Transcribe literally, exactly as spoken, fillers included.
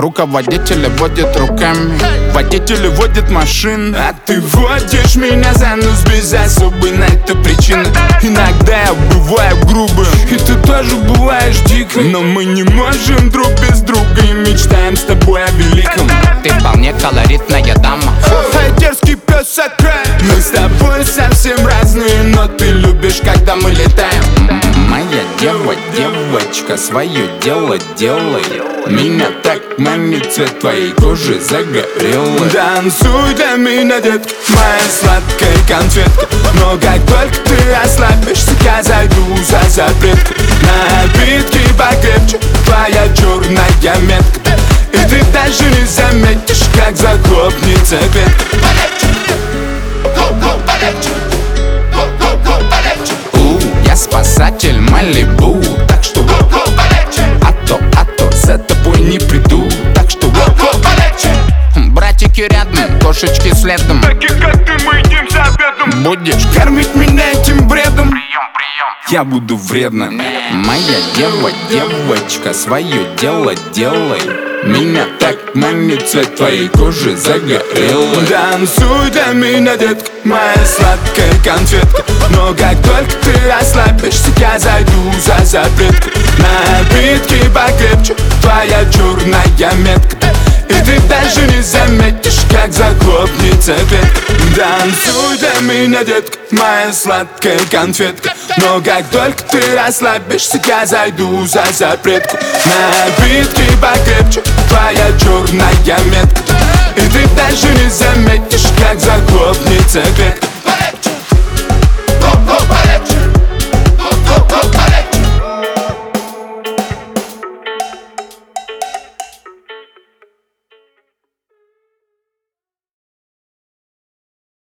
Руководители водят руками, водители водят машины, а ты водишь меня за нос без особой на это причины. Иногда я бываю грубым, и ты тоже бываешь дикой, но мы не можем друг без друга и мечтаем с тобой о великом. Ты вполне колоритная дама, а дерзкий пес сакрай. Мы с тобой совсем разные, но ты любишь, когда мы летаем. Моя дева, девочка, свое дело делай. Меня так манит цвет твоей кожи загорелый. Танцуй для меня, детка, моя сладкая конфетка. Но как только ты ослабишься, я зайду за запретку. Напитки покрепче, твоя черная метка. И ты даже не заметишь, как захлопнется ветка. У, я спасатель Малибу, так что а то, а то за тобой не приду, так что братики рядом, кошечки следом. Таких как ты мы едим за обедом. Будешь кормить меня этим бредом, прием, прием, я буду вредным. Моя дева, девочка, свое дело делай. Меня так манит цвет твоей кожи загорелый. Танцуй для меня, детка, моя сладкая конфетка. Но как только ты ослабишься, я зайду за запретку. Напитки покрепче, твоя черная метка. И ты даже не заметишь, как захлопнется ветка. Танцуй для меня, детка, моя сладкая конфетка. Но как только ты расслабишься, я зайду за запретку. Напитки покрепче, твоя черная метка. И ты даже не заметишь, как захлопнется ветка.